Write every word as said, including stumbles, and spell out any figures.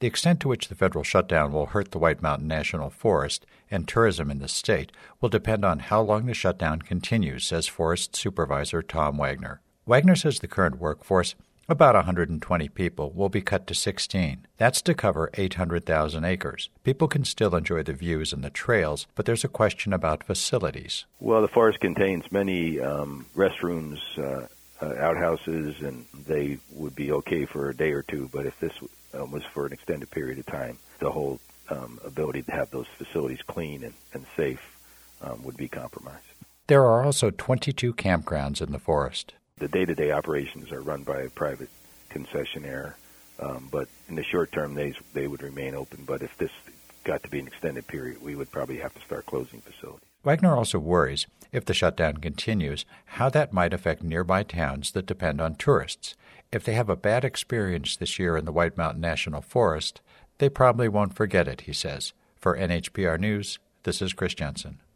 The extent to which the federal shutdown will hurt the White Mountain National Forest and tourism in the state will depend on how long the shutdown continues, says Forest Supervisor Tom Wagner. Wagner says the current workforce, about one hundred twenty people, will be cut to sixteen. That's to cover eight hundred thousand acres. People can still enjoy the views and the trails, but there's a question about facilities. Well, the forest contains many um, restrooms, uh, uh, outhouses, and they would be okay for a day or two, but if this uh, was for an extended period of time, the whole um, ability to have those facilities clean and, and safe um, would be compromised. There are also twenty-two campgrounds in the forest. The day-to-day operations are run by a private concessionaire, um, but in the short term, they they would remain open. But if this got to be an extended period, we would probably have to start closing facilities. Wagner also worries, if the shutdown continues, how that might affect nearby towns that depend on tourists. If they have a bad experience this year in the White Mountain National Forest, they probably won't forget it, he says. For N H P R News, this is Chris Jensen.